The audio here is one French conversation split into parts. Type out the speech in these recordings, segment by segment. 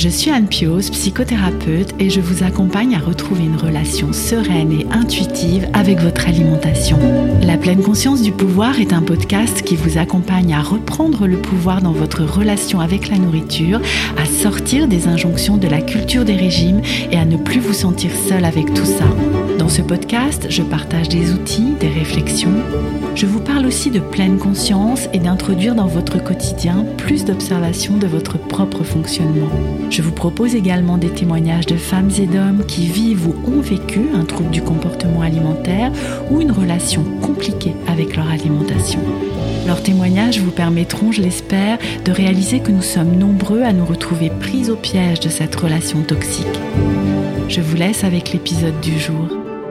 Je suis Anne Pioz, psychothérapeute, et je vous accompagne à retrouver une relation sereine et intuitive avec votre alimentation. La pleine conscience du pouvoir est un podcast qui vous accompagne à reprendre le pouvoir dans votre relation avec la nourriture, à sortir des injonctions de la culture des régimes et à ne plus vous sentir seul avec tout ça. Dans ce podcast, je partage des outils, des réflexions. Je vous parle aussi de pleine conscience et d'introduire dans votre quotidien plus d'observation de votre propre fonctionnement. Je vous propose également des témoignages de femmes et d'hommes qui vivent ou ont vécu un trouble du comportement alimentaire ou une relation compliquée avec leur alimentation. Leurs témoignages vous permettront, je l'espère, de réaliser que nous sommes nombreux à nous retrouver pris au piège de cette relation toxique. Je vous laisse avec l'épisode du jour.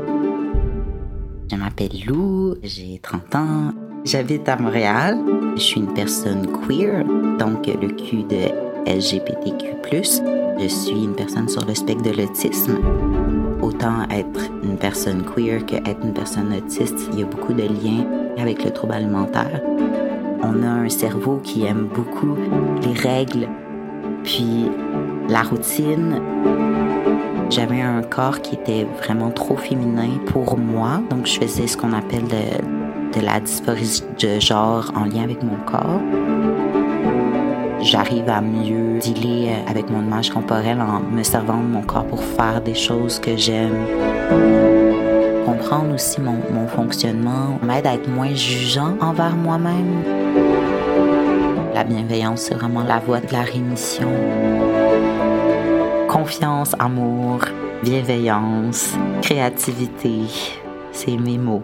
Je m'appelle Lou, j'ai 30 ans, j'habite à Montréal. Je suis une personne queer, donc le Q de LGBTQ+. Je suis une personne sur le spectre de l'autisme. Autant être une personne queer qu'être une personne autiste, il y a beaucoup de liens avec le trouble alimentaire. On a un cerveau qui aime beaucoup les règles, puis la routine. J'avais un corps qui était vraiment trop féminin pour moi, donc je faisais ce qu'on appelle de la dysphorie de genre en lien avec mon corps. J'arrive à mieux dealer avec mon image corporelle en me servant de mon corps pour faire des choses que j'aime. Comprendre aussi mon fonctionnement m'aide à être moins jugeant envers moi-même. La bienveillance, c'est vraiment la voie de la rémission. Confiance, amour, bienveillance, créativité, c'est mes mots.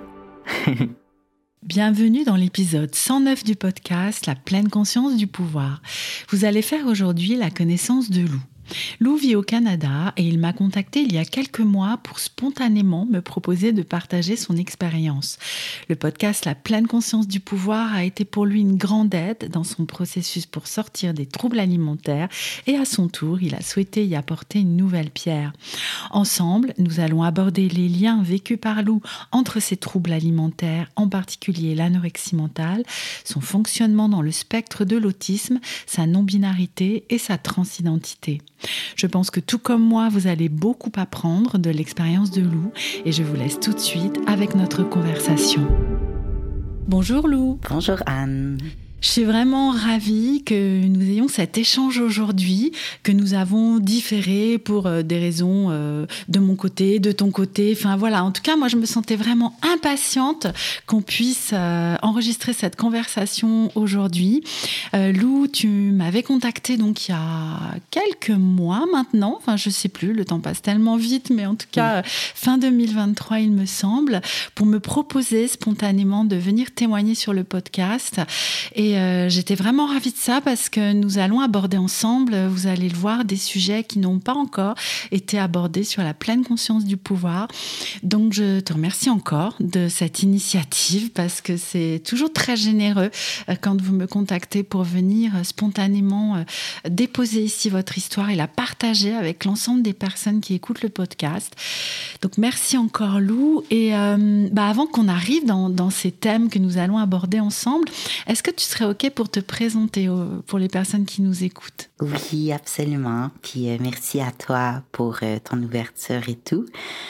Bienvenue dans l'épisode 109 du podcast La pleine conscience du pouvoir. Vous allez faire aujourd'hui la connaissance de Lou. Lou vit au Canada et il m'a contacté il y a quelques mois pour spontanément me proposer de partager son expérience. Le podcast La pleine conscience du pouvoir a été pour lui une grande aide dans son processus pour sortir des troubles alimentaires et à son tour, il a souhaité y apporter une nouvelle pierre. Ensemble, nous allons aborder les liens vécus par Lou entre ses troubles alimentaires, en particulier l'anorexie mentale, son fonctionnement dans le spectre de l'autisme, sa non-binarité et sa transidentité. Je pense que tout comme moi, vous allez beaucoup apprendre de l'expérience de Lou et je vous laisse tout de suite avec notre conversation. Bonjour Lou. Bonjour Anne. Je suis vraiment ravie que nous ayons cet échange aujourd'hui, que nous avons différé pour des raisons de mon côté, de ton côté. Enfin voilà, en tout cas, moi je me sentais vraiment impatiente qu'on puisse enregistrer cette conversation aujourd'hui. Lou, tu m'avais contactée donc il y a quelques mois maintenant. Enfin, je sais plus, le temps passe tellement vite, mais en tout cas, fin 2023, il me semble, pour me proposer spontanément de venir témoigner sur le podcast. Et j'étais vraiment ravie de ça parce que nous allons aborder ensemble, vous allez le voir, des sujets qui n'ont pas encore été abordés sur la pleine conscience du pouvoir. Donc je te remercie encore de cette initiative parce que c'est toujours très généreux quand vous me contactez pour venir spontanément déposer ici votre histoire et la partager avec l'ensemble des personnes qui écoutent le podcast. Donc merci encore Lou. Et avant qu'on arrive dans ces thèmes que nous allons aborder ensemble, est-ce que tu serais OK pour te présenter pour les personnes qui nous écoutent? Oui, absolument. Puis merci à toi pour ton ouverture et tout.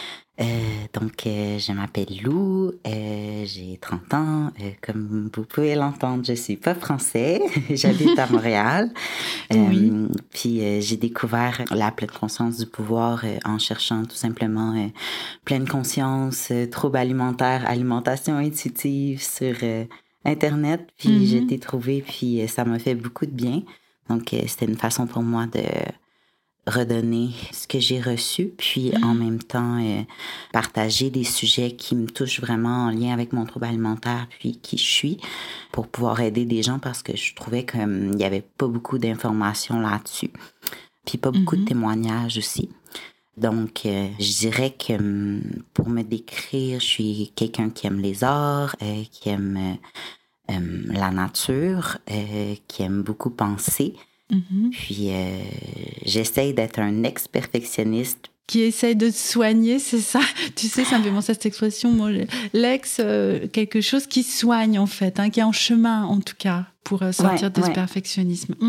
Je m'appelle Lou, j'ai 30 ans. Comme vous pouvez l'entendre, je suis pas français. J'habite à Montréal. Oui. Puis j'ai découvert la pleine conscience du pouvoir en cherchant tout simplement pleine conscience, troubles alimentaires, alimentation intuitive sur Internet, puis j'ai été trouvée, puis ça m'a fait beaucoup de bien. Donc, c'était une façon pour moi de redonner ce que j'ai reçu, puis en même temps, partager des sujets qui me touchent vraiment en lien avec mon trouble alimentaire, puis qui je suis, pour pouvoir aider des gens parce que je trouvais qu'il n'y avait pas beaucoup d'informations là-dessus. Puis pas beaucoup de témoignages aussi. Donc, je dirais que pour me décrire, je suis quelqu'un qui aime les arts, qui aime la nature, qui aime beaucoup penser. Puis, j'essaye d'être un ex-perfectionniste. Qui essaye de te soigner, c'est ça? Tu sais, ça me fait penser à cette expression, moi, quelque chose qui soigne en fait, qui est en chemin en tout cas, pour sortir de ce perfectionnisme.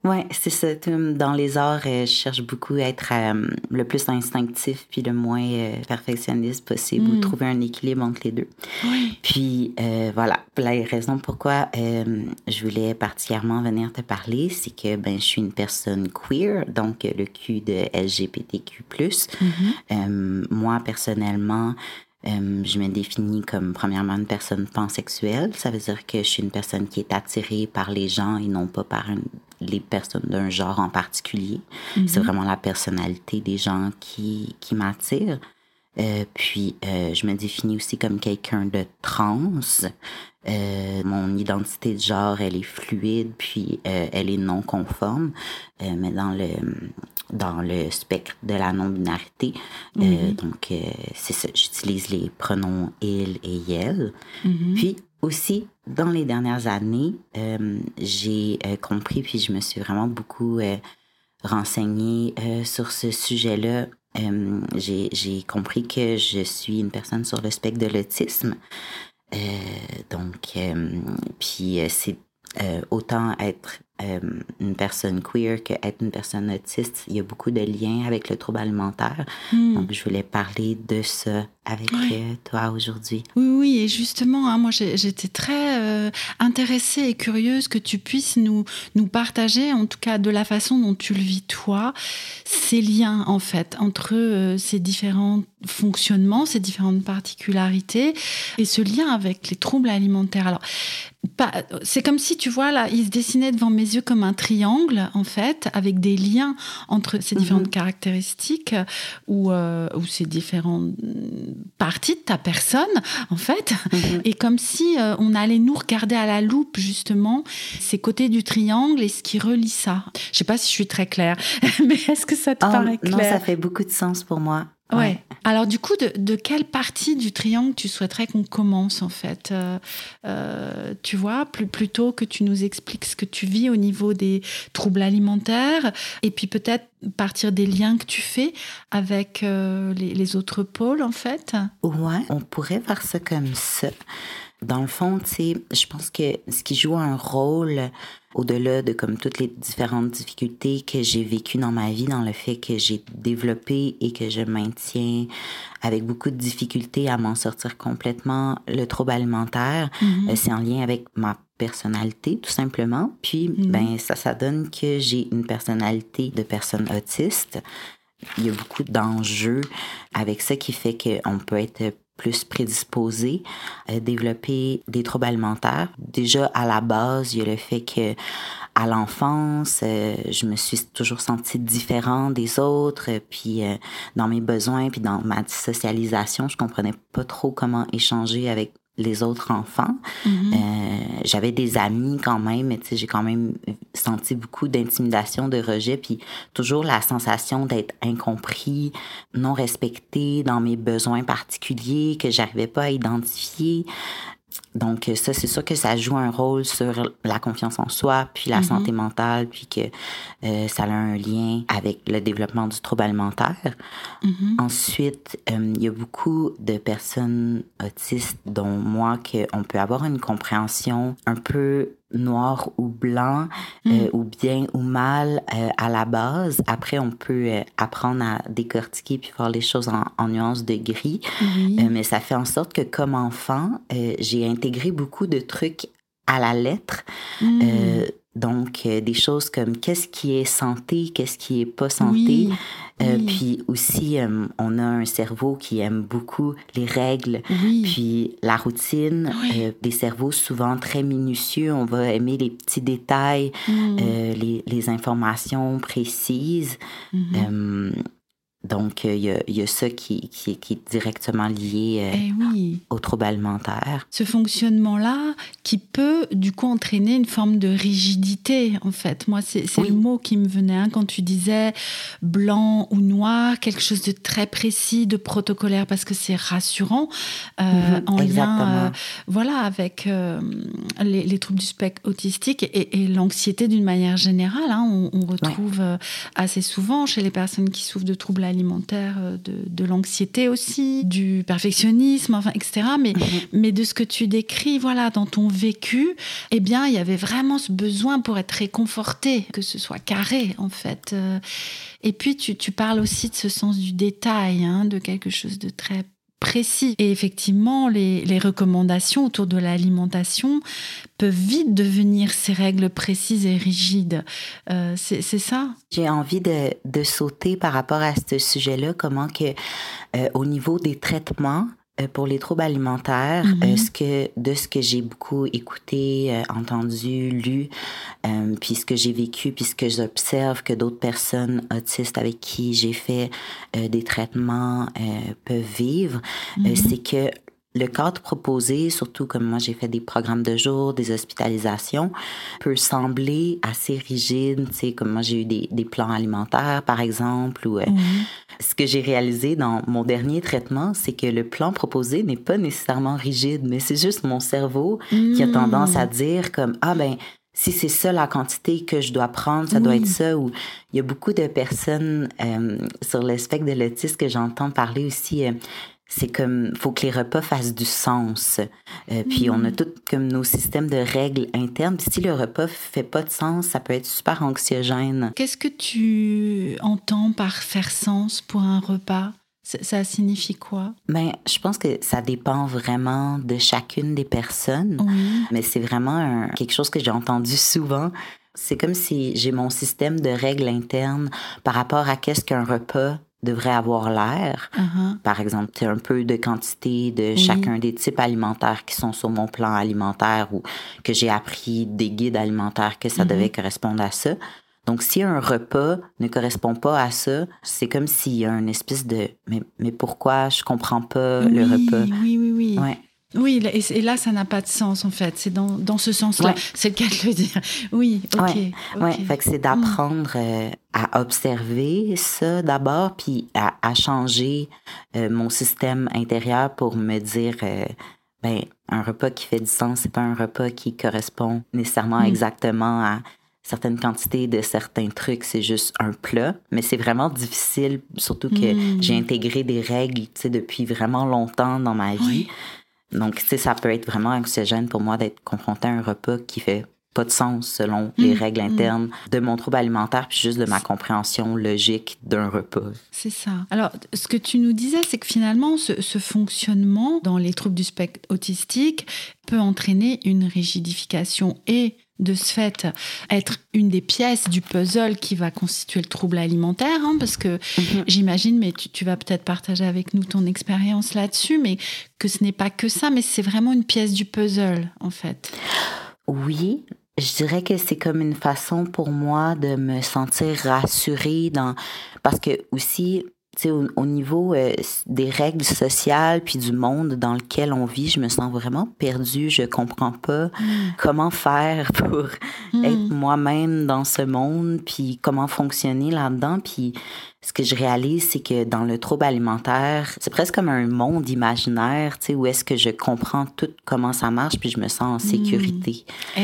Oui, c'est ça. Dans les arts, je cherche beaucoup à être le plus instinctif puis le moins perfectionniste possible ou trouver un équilibre entre les deux. Oui. Puis voilà, la raison pourquoi je voulais particulièrement venir te parler, c'est que je suis une personne queer, donc le Q de LGBTQ+. Moi, personnellement, je me définis comme, premièrement, une personne pansexuelle. Ça veut dire que je suis une personne qui est attirée par les gens et non pas par les personnes d'un genre en particulier. C'est vraiment la personnalité des gens qui m'attire. Puis, je me définis aussi comme quelqu'un de trans. Mon identité de genre, elle est fluide, puis elle est non conforme, mais dans le spectre de la non-binarité. Donc, c'est ça, j'utilise les pronoms il et elle. Puis aussi, dans les dernières années, j'ai compris, puis je me suis vraiment beaucoup renseignée sur ce sujet-là. J'ai compris que je suis une personne sur le spectre de l'autisme. Puis c'est autant être une personne queer qu'être une personne autiste. Il y a beaucoup de liens avec le trouble alimentaire. Donc, je voulais parler de ça avec toi aujourd'hui. Oui, et justement, moi j'étais très intéressée et curieuse que tu puisses nous partager, en tout cas de la façon dont tu le vis toi, ces liens en fait entre ces différents fonctionnements, ces différentes particularités et ce lien avec les troubles alimentaires. Alors, c'est comme si, tu vois, là, il se dessinait devant mes yeux comme un triangle, en fait, avec des liens entre ces différentes caractéristiques ou ces différentes parties de ta personne, en fait. Et comme si on allait nous regarder à la loupe, justement, ces côtés du triangle et ce qui relie ça. Je ne sais pas si je suis très claire, mais est-ce que ça te paraît clair? Non, ça fait beaucoup de sens pour moi. Ouais. Alors du coup, de quelle partie du triangle tu souhaiterais qu'on commence en fait tu vois, plutôt que tu nous expliques ce que tu vis au niveau des troubles alimentaires et puis peut-être partir des liens que tu fais avec les autres pôles en fait. Ouais, on pourrait faire ça comme ça. Dans le fond, tu sais, je pense que ce qui joue un rôle au-delà de comme toutes les différentes difficultés que j'ai vécues dans ma vie, dans le fait que j'ai développé et que je maintiens avec beaucoup de difficultés à m'en sortir complètement, le trouble alimentaire, c'est en lien avec ma personnalité, tout simplement. Puis, ça donne que j'ai une personnalité de personne autiste. Il y a beaucoup d'enjeux avec ça qui fait qu'on peut être plus prédisposé à développer des troubles alimentaires. Déjà, à la base, il y a le fait que à l'enfance, je me suis toujours sentie différente des autres, puis dans mes besoins, puis dans ma socialisation, je comprenais pas trop comment échanger avec les autres enfants. J'avais des amis quand même, mais tu sais, j'ai quand même senti beaucoup d'intimidation, de rejet, puis toujours la sensation d'être incompris, non respecté dans mes besoins particuliers que j'arrivais pas à identifier. Donc ça, c'est sûr que ça joue un rôle sur la confiance en soi, puis la santé mentale, puis que ça a un lien avec le développement du trouble alimentaire. Ensuite, il y a beaucoup de personnes autistes, dont moi, qu'on peut avoir une compréhension un peu noir ou blanc, ou bien ou mal à la base. Après, on peut apprendre à décortiquer puis voir les choses en nuances de gris. Mais ça fait en sorte que comme enfant, j'ai intégré beaucoup de trucs à la lettre. Donc, des choses comme qu'est-ce qui est santé, qu'est-ce qui est pas santé. Puis aussi, on a un cerveau qui aime beaucoup les règles, puis la routine. Des cerveaux souvent très minutieux. On va aimer les petits détails, les informations précises. Donc, il y a ça qui est directement lié au trouble alimentaire. Ce fonctionnement-là qui peut, du coup, entraîner une forme de rigidité, en fait. Moi, c'est le mot qui me venait quand tu disais blanc ou noir, quelque chose de très précis, de protocolaire, parce que c'est rassurant en lien avec les troubles du spectre autistique et l'anxiété d'une manière générale. On retrouve assez souvent chez les personnes qui souffrent de troubles alimentaires alimentaire de l'anxiété aussi, du perfectionnisme, enfin, etc. Mais de ce que tu décris, voilà, dans ton vécu, eh bien, il y avait vraiment ce besoin pour être réconforté, que ce soit carré, en fait. Et puis, tu parles aussi de ce sens du détail, hein, de quelque chose de très précis. Et effectivement, les recommandations autour de l'alimentation peuvent vite devenir ces règles précises et rigides. C'est ça? J'ai envie de sauter par rapport à ce sujet-là, comment que au niveau des traitements, pour les troubles alimentaires, de ce que j'ai beaucoup écouté, entendu, lu, puis ce que j'ai vécu, puis ce que j'observe que d'autres personnes autistes avec qui j'ai fait des traitements peuvent vivre, c'est que le cadre proposé, surtout comme moi j'ai fait des programmes de jour, des hospitalisations, peut sembler assez rigide, tu sais, comme moi j'ai eu des plans alimentaires par exemple, ou ce que j'ai réalisé dans mon dernier traitement, c'est que le plan proposé n'est pas nécessairement rigide, mais c'est juste mon cerveau qui a tendance à dire comme, ah ben, si c'est ça la quantité que je dois prendre, ça doit être ça. Ou il y a beaucoup de personnes sur le spectre de l'autisme que j'entends parler aussi, c'est comme, faut que les repas fassent du sens. Puis on a tout comme nos systèmes de règles internes. Puis si le repas fait pas de sens, ça peut être super anxiogène. Qu'est-ce que tu entends par faire sens pour un repas? Ça signifie quoi? Ben, je pense que ça dépend vraiment de chacune des personnes. Mais c'est vraiment quelque chose que j'ai entendu souvent. C'est comme si j'ai mon système de règles internes par rapport à qu'est-ce qu'un repas devrait avoir l'air. Par exemple, tu as un peu de quantité de chacun des types alimentaires qui sont sur mon plan alimentaire ou que j'ai appris des guides alimentaires que ça devait correspondre à ça. Donc, si un repas ne correspond pas à ça, c'est comme s'il y a une espèce de « mais pourquoi je comprends pas le repas? » Oui. Ouais. Oui, et là, ça n'a pas de sens, en fait. C'est dans ce sens-là. Ouais. C'est le cas de le dire. Oui, OK. Ouais. Fait que c'est d'apprendre à observer ça d'abord, puis à changer mon système intérieur pour me dire, un repas qui fait du sens, c'est pas un repas qui correspond nécessairement exactement à certaines quantités de certains trucs, c'est juste un plat. Mais c'est vraiment difficile, surtout que j'ai intégré des règles, tu sais, depuis vraiment longtemps dans ma vie. Donc, tu sais, ça peut être vraiment anxiogène pour moi d'être confrontée à un repas qui fait pas de sens selon les règles internes de mon trouble alimentaire, puis juste de ma compréhension logique d'un repas. C'est ça. Alors, ce que tu nous disais, c'est que finalement, ce fonctionnement dans les troubles du spectre autistique peut entraîner une rigidification et de ce fait être une des pièces du puzzle qui va constituer le trouble alimentaire, hein, parce que j'imagine, mais tu vas peut-être partager avec nous ton expérience là-dessus, mais que ce n'est pas que ça, mais c'est vraiment une pièce du puzzle, en fait. Oui, je dirais que c'est comme une façon pour moi de me sentir rassurée parce que aussi, tu sais, au niveau des règles sociales puis du monde dans lequel on vit, je me sens vraiment perdue. Je comprends pas comment faire pour être moi-même dans ce monde puis comment fonctionner là-dedans. Puis ce que je réalise, c'est que dans le trouble alimentaire, c'est presque comme un monde imaginaire, tu sais, où est-ce que je comprends tout comment ça marche puis je me sens en sécurité.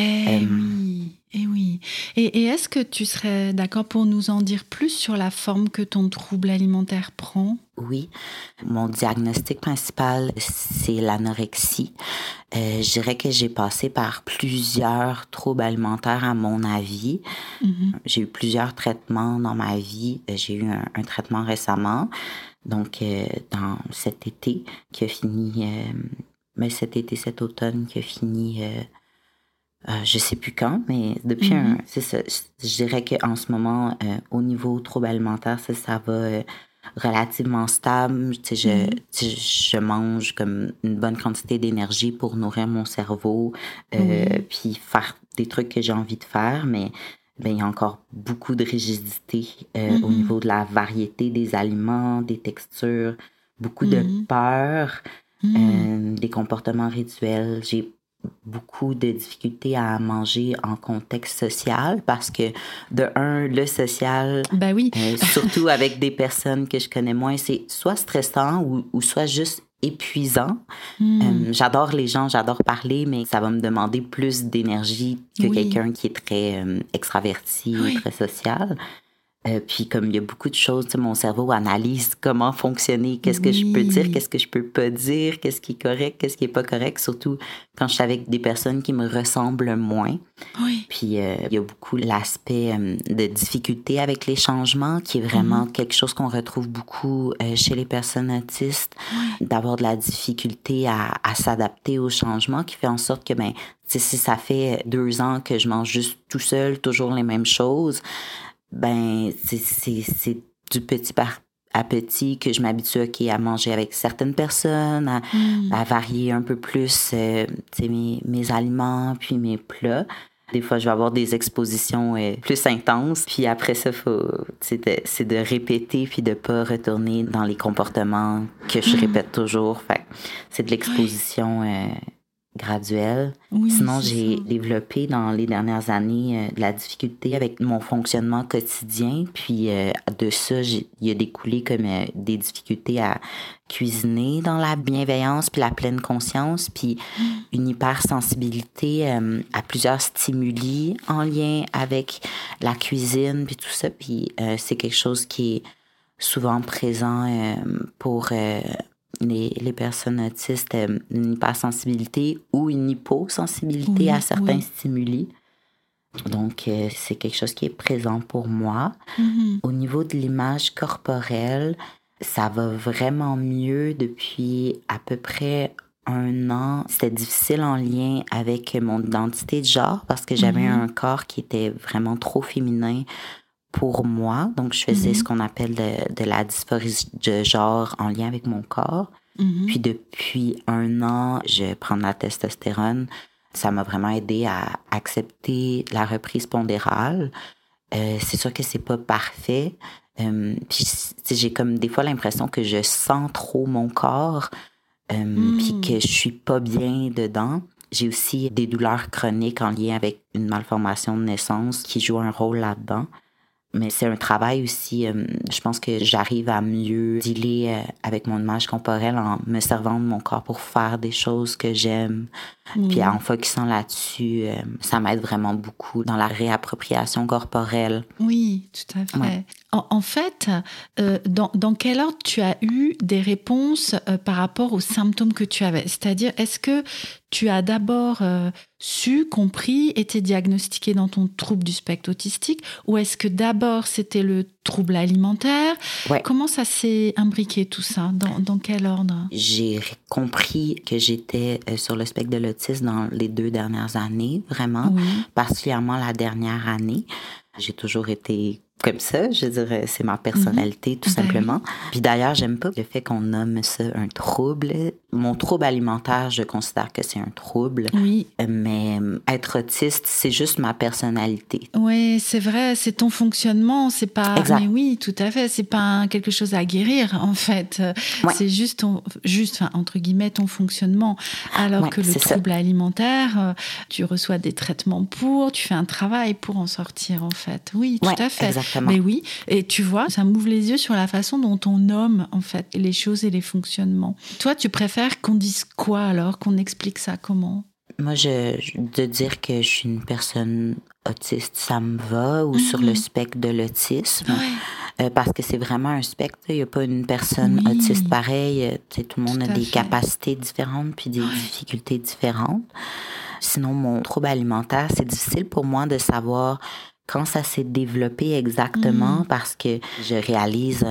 Oui. Et est-ce que tu serais d'accord pour nous en dire plus sur la forme que ton trouble alimentaire prend? Oui. Mon diagnostic principal, c'est l'anorexie. Je dirais que j'ai passé par plusieurs troubles alimentaires à mon avis. J'ai eu plusieurs traitements dans ma vie. J'ai eu un traitement récemment, donc dans cet été qui a fini... cet automne qui a fini... je sais plus quand, mais depuis c'est ça. Je dirais qu'en ce moment, au niveau trouble alimentaire, ça va relativement stable. Tu sais, je mange comme une bonne quantité d'énergie pour nourrir mon cerveau, puis faire des trucs que j'ai envie de faire, mais il y a encore beaucoup de rigidité au niveau de la variété des aliments, des textures, beaucoup de peur, des comportements rituels. J'ai beaucoup de difficultés à manger en contexte social parce que, de un, le social, surtout avec des personnes que je connais moins, c'est soit stressant ou soit juste épuisant. J'adore les gens, j'adore parler, mais ça va me demander plus d'énergie que quelqu'un qui est très extraverti ou très social. Puis comme il y a beaucoup de choses, mon cerveau analyse comment fonctionner, qu'est-ce que je peux dire, qu'est-ce que je peux pas dire, qu'est-ce qui est correct, qu'est-ce qui est pas correct, surtout quand je suis avec des personnes qui me ressemblent moins. Oui. Puis il y a beaucoup l'aspect de difficulté avec les changements, qui est vraiment quelque chose qu'on retrouve beaucoup chez les personnes autistes, d'avoir de la difficulté à s'adapter aux changements, qui fait en sorte que, si ça fait 2 ans que je mange juste tout seul, toujours les mêmes choses, c'est du petit à petit que je m'habitue à manger avec certaines personnes, à varier un peu plus mes aliments puis mes plats. Des fois, je vais avoir des expositions plus intenses. Puis après ça, c'est de répéter puis de pas retourner dans les comportements que je répète toujours. Fait c'est de l'exposition graduelle. Oui, Sinon, c'est j'ai ça. développé dans les dernières années de la difficulté avec mon fonctionnement quotidien. Puis de ça, il y a découlé comme des difficultés à cuisiner dans la bienveillance puis la pleine conscience, puis une hypersensibilité à plusieurs stimuli en lien avec la cuisine puis tout ça. Puis c'est quelque chose qui est souvent présent pour les personnes autistes, une hypersensibilité ou une hyposensibilité à certains stimuli. Donc, c'est quelque chose qui est présent pour moi. Au niveau de l'image corporelle, ça va vraiment mieux depuis à peu près 1 an. C'était difficile en lien avec mon identité de genre parce que j'avais un corps qui était vraiment trop féminin pour moi. Donc, je faisais ce qu'on appelle de la dysphorie de genre en lien avec mon corps. Puis depuis 1 an, je prends de la testostérone. Ça m'a vraiment aidé à accepter la reprise pondérale. C'est sûr que c'est pas parfait. Puis j'ai comme des fois l'impression que je sens trop mon corps, puis que je suis pas bien dedans. J'ai aussi des douleurs chroniques en lien avec une malformation de naissance qui joue un rôle là-dedans. Mais c'est un travail aussi, je pense que j'arrive à mieux dealer avec mon image corporelle en me servant de mon corps pour faire des choses que j'aime. Puis en focusant là-dessus, ça m'aide vraiment beaucoup dans la réappropriation corporelle. Oui, tout à fait. Ouais. En fait, dans quel ordre tu as eu des réponses par rapport aux symptômes que tu avais? C'est-à-dire, est-ce que tu as d'abord compris, été diagnostiqué dans ton trouble du spectre autistique, ou est-ce que d'abord c'était le trouble alimentaire? Ouais. Comment ça s'est imbriqué tout ça? Dans quel ordre? J'ai compris que j'étais sur le spectre de l'autisme dans les 2 dernières années, vraiment, particulièrement la dernière année. J'ai toujours été comme ça, je dirais, c'est ma personnalité, tout simplement. Puis d'ailleurs, j'aime pas le fait qu'on nomme ça un trouble. Mon trouble alimentaire, je considère que c'est un trouble. Oui. Mais être autiste, c'est juste ma personnalité. Oui, c'est vrai, c'est ton fonctionnement, c'est pas... Exact. Mais oui, tout à fait, c'est pas quelque chose à guérir, en fait. Ouais. C'est juste, entre guillemets, ton fonctionnement. Alors que le trouble alimentaire, tu reçois des traitements tu fais un travail pour en sortir, en fait. Oui, tout à fait. Exactement. Mais oui, et tu vois, ça m'ouvre les yeux sur la façon dont on nomme, en fait, les choses et les fonctionnements. Toi, tu préfères qu'on dise quoi, alors? Qu'on explique ça comment? Moi, de dire que je suis une personne autiste, ça me va, ou sur le spectre de l'autisme. Parce que c'est vraiment un spectre. Il n'y a pas une personne autiste pareille. Tout le monde a des capacités différentes puis des difficultés différentes. Sinon, mon trouble alimentaire, c'est difficile pour moi de savoir quand ça s'est développé exactement parce que je réalise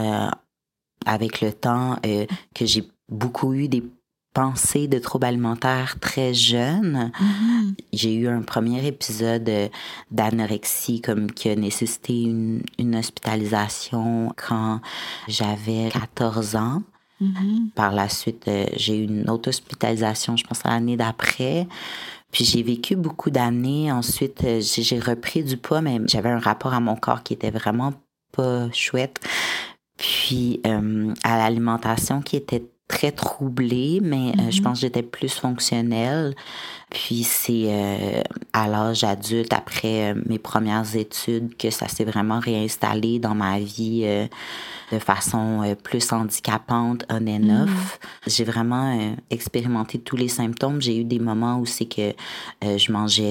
avec le temps que j'ai beaucoup eu des pensées de troubles alimentaires très jeune. J'ai eu un premier épisode d'anorexie qui a nécessité une hospitalisation quand j'avais 14 ans. Par la suite, j'ai eu une autre hospitalisation, je pense, l'année d'après. Puis j'ai vécu beaucoup d'années. Ensuite, j'ai repris du poids, mais j'avais un rapport à mon corps qui était vraiment pas chouette. Puis à l'alimentation qui était très troublée, mais je pense que j'étais plus fonctionnelle. Puis c'est à l'âge adulte, après mes premières études, que ça s'est vraiment réinstallé dans ma vie de façon plus handicapante, on and off. J'ai vraiment expérimenté tous les symptômes. J'ai eu des moments où c'est que je mangeais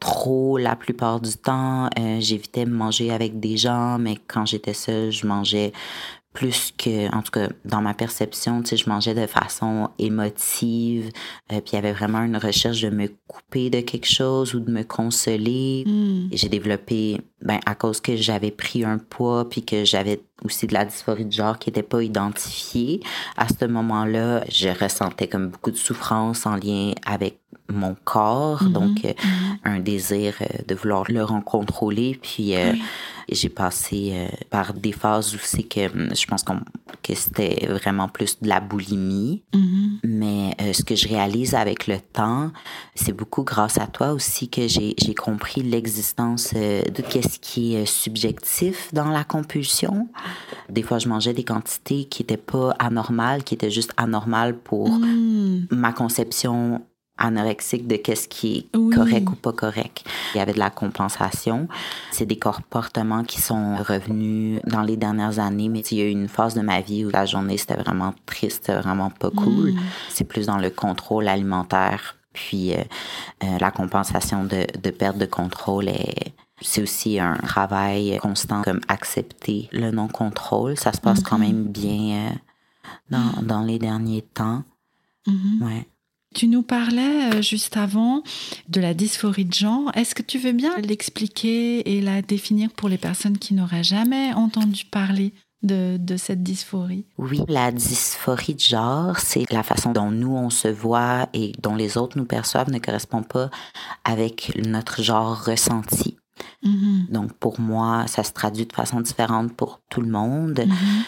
trop la plupart du temps. J'évitais de manger avec des gens, mais quand j'étais seule, je mangeais plus que, en tout cas, dans ma perception, tu sais, je mangeais de façon émotive, puis il y avait vraiment une recherche de me couper de quelque chose ou de me consoler. Et j'ai développé, à cause que j'avais pris un poids, puis que j'avais aussi de la dysphorie de genre qui n'était pas identifiée. À ce moment-là, je ressentais comme beaucoup de souffrance en lien avec mon corps, donc un désir de vouloir le contrôler, puis j'ai passé par des phases où c'est que je pense que c'était vraiment plus de la boulimie. Mais ce que je réalise avec le temps, c'est beaucoup grâce à toi aussi que j'ai compris l'existence de ce qui est subjectif dans la compulsion. Des fois, je mangeais des quantités qui n'étaient pas anormales, qui étaient juste anormales pour ma conception anorexique de qu'est-ce qui est correct ou pas correct. Il y avait de la compensation. C'est des comportements qui sont revenus dans les dernières années, mais il y a eu une phase de ma vie où la journée, c'était vraiment triste, c'était vraiment pas cool. C'est plus dans le contrôle alimentaire, puis la compensation de perte de contrôle c'est aussi un travail constant, comme accepter le non-contrôle. Ça se passe quand même bien dans les derniers temps. Ouais. Tu nous parlais juste avant de la dysphorie de genre. Est-ce que tu veux bien l'expliquer et la définir pour les personnes qui n'auraient jamais entendu parler de cette dysphorie? Oui, la dysphorie de genre, c'est la façon dont nous, on se voit et dont les autres nous perçoivent ne correspond pas avec notre genre ressenti. Donc, pour moi, ça se traduit de façon différente pour tout le monde.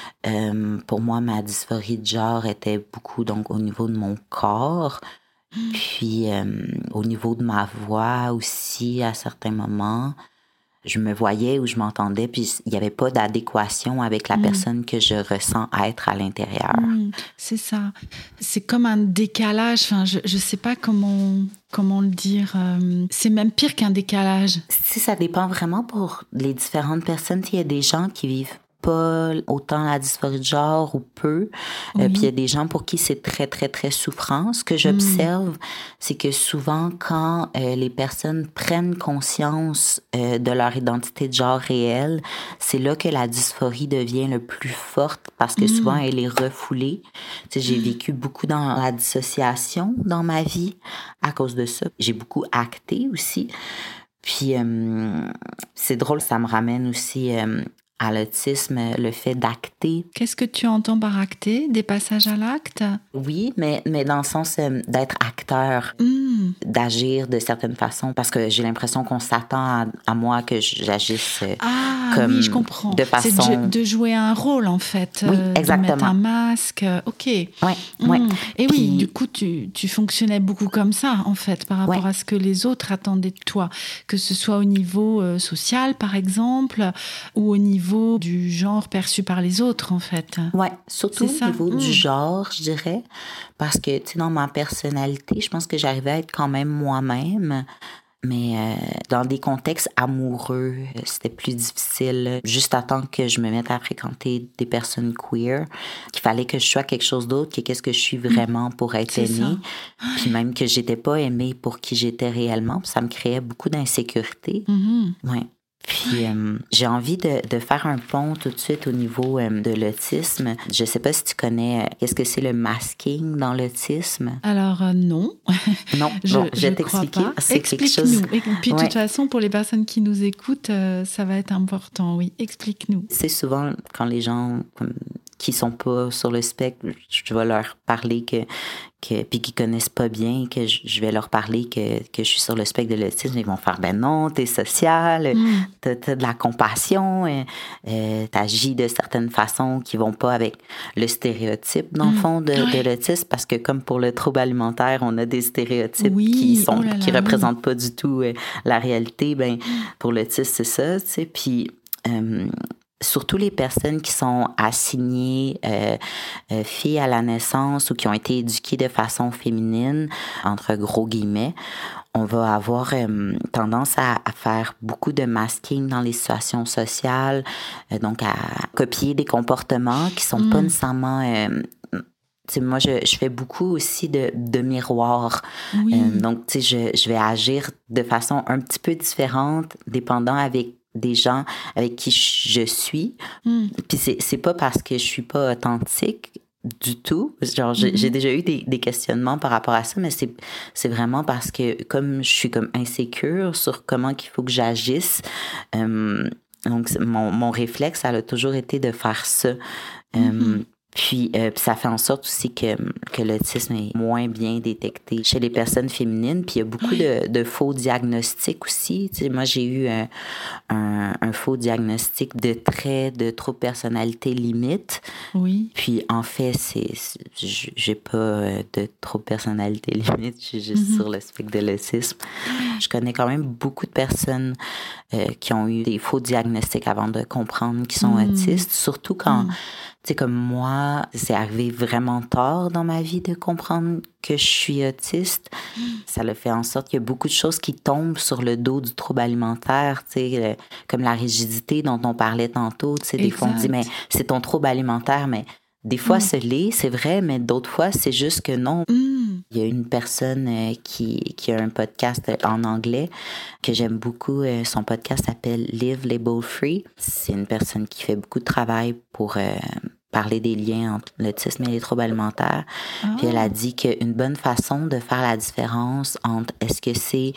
Pour moi, ma dysphorie de genre était beaucoup donc au niveau de mon corps, puis au niveau de ma voix aussi, à certains moments. Je me voyais ou je m'entendais, puis il n'y avait pas d'adéquation avec la personne que je ressens être à l'intérieur. C'est ça. C'est comme un décalage. Enfin, je ne sais pas comment le dire. C'est même pire qu'un décalage. Si ça dépend vraiment pour les différentes personnes. Il y a des gens qui vivent pas autant la dysphorie de genre ou peu. Puis il y a des gens pour qui c'est très, très, très souffrant. Ce que j'observe, c'est que souvent, quand les personnes prennent conscience de leur identité de genre réelle, c'est là que la dysphorie devient le plus forte parce que souvent, elle est refoulée. Tu sais, j'ai vécu beaucoup dans la dissociation dans ma vie à cause de ça. J'ai beaucoup acté aussi. Puis, c'est drôle, ça me ramène aussi à l'autisme, le fait d'acter. Qu'est-ce que tu entends par acter? Des passages à l'acte? Oui, mais dans le sens d'être acteur, d'agir de certaines façons, parce que j'ai l'impression qu'on s'attend à moi que j'agisse comme oui, je comprends. De façon... C'est de jouer un rôle, en fait. Oui, exactement. De mettre un masque. OK. Ouais. Et puis, oui, du coup, tu fonctionnais beaucoup comme ça, en fait, par rapport à ce que les autres attendaient de toi. Que ce soit au niveau social, par exemple, ou au niveau du genre perçu par les autres, en fait. Oui, surtout au niveau du genre, je dirais. Parce que, tu sais, dans ma personnalité, je pense que j'arrivais à être quand même moi-même. Mais dans des contextes amoureux, c'était plus difficile. Juste à temps que je me mette à fréquenter des personnes queer, qu'il fallait que je sois quelque chose d'autre que qu'est-ce que je suis vraiment pour être aimée. Puis même que j'étais pas aimée pour qui j'étais réellement. Ça me créait beaucoup d'insécurité. Ouais. Puis j'ai envie de faire un pont tout de suite au niveau de l'autisme. Je sais pas si tu connais, qu'est-ce que c'est le masking dans l'autisme? Alors non. Non, je vais t'expliquer. Explique-nous. Et puis de toute façon, pour les personnes qui nous écoutent, ça va être important, oui. Explique-nous. C'est souvent quand les gens qui sont pas sur le spectre, je vais leur parler puis qui connaissent pas bien, que je vais leur parler que je suis sur le spectre de l'autisme, ils vont faire ben non, t'es social, t'as de la compassion, t'agis de certaines façons qui vont pas avec le stéréotype dans le fond de l'autisme, parce que comme pour le trouble alimentaire, on a des stéréotypes qui représentent pas du tout la réalité. Ben pour l'autisme, c'est ça, tu sais, puis surtout les personnes qui sont assignées filles à la naissance ou qui ont été éduquées de façon féminine, entre gros guillemets, on va avoir tendance à faire beaucoup de masking dans les situations sociales, donc à copier des comportements qui sont pas nécessairement Tu sais, moi, je fais beaucoup aussi de miroirs. Oui. Donc, tu sais, je vais agir de façon un petit peu différente, dépendant avec des gens avec qui je suis. Puis c'est pas parce que je suis pas authentique du tout. Genre, j'ai déjà eu des questionnements par rapport à ça, mais c'est vraiment parce que comme je suis comme insécure sur comment qu'il faut que j'agisse, donc mon réflexe, ça a toujours été de faire ça. Puis ça fait en sorte aussi que l'autisme est moins bien détecté chez les personnes féminines. Puis il y a beaucoup de faux diagnostics aussi. Tu sais, moi, j'ai eu un faux diagnostic de traits de trouble personnalité limite. Oui. Puis en fait, j'ai pas de trouble personnalité limite. Je suis juste sur le spectre de l'autisme. Je connais quand même beaucoup de personnes qui ont eu des faux diagnostics avant de comprendre qu'ils sont autistes. Surtout quand... Tu sais, comme moi, c'est arrivé vraiment tard dans ma vie de comprendre que je suis autiste. Ça le fait en sorte qu'il y a beaucoup de choses qui tombent sur le dos du trouble alimentaire, tu sais, comme la rigidité dont on parlait tantôt. Tu sais, des fois, on dit, mais c'est ton trouble alimentaire, mais des fois, c'est vrai, mais d'autres fois, c'est juste que non. Il y a une personne qui a un podcast en anglais que j'aime beaucoup. Son podcast s'appelle Live Label Free. C'est une personne qui fait beaucoup de travail pour parler des liens entre l'autisme et les troubles alimentaires. Puis elle a dit qu'une bonne façon de faire la différence entre est-ce que c'est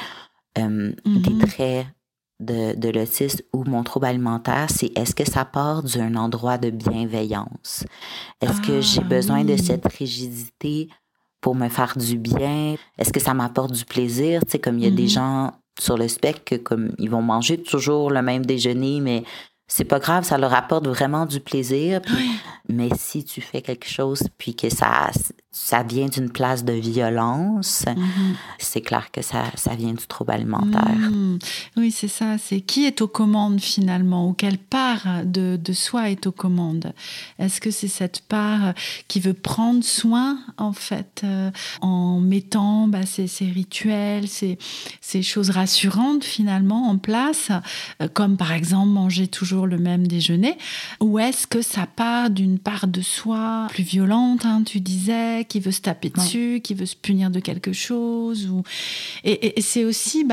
des traits de l'autisme ou mon trouble alimentaire, c'est est-ce que ça part d'un endroit de bienveillance? Est-ce que j'ai besoin de cette rigidité pour me faire du bien? Est-ce que ça m'apporte du plaisir? Tu sais, comme il y a des gens sur le spectre que comme ils vont manger toujours le même déjeuner, mais c'est pas grave, ça leur apporte vraiment du plaisir. Puis, mais si tu fais quelque chose puis que ça vient d'une place de violence, c'est clair que ça vient du trouble alimentaire. Oui, c'est ça. C'est qui est aux commandes finalement, ou quelle part de soi est aux commandes. Est-ce que c'est cette part qui veut prendre soin, en fait, en mettant ces rituels, ces choses rassurantes finalement en place, comme par exemple manger toujours le même déjeuner, ou est-ce que ça part d'une part de soi plus violente, hein, tu disais, qui veut se taper dessus, qui veut se punir de quelque chose, et c'est aussi,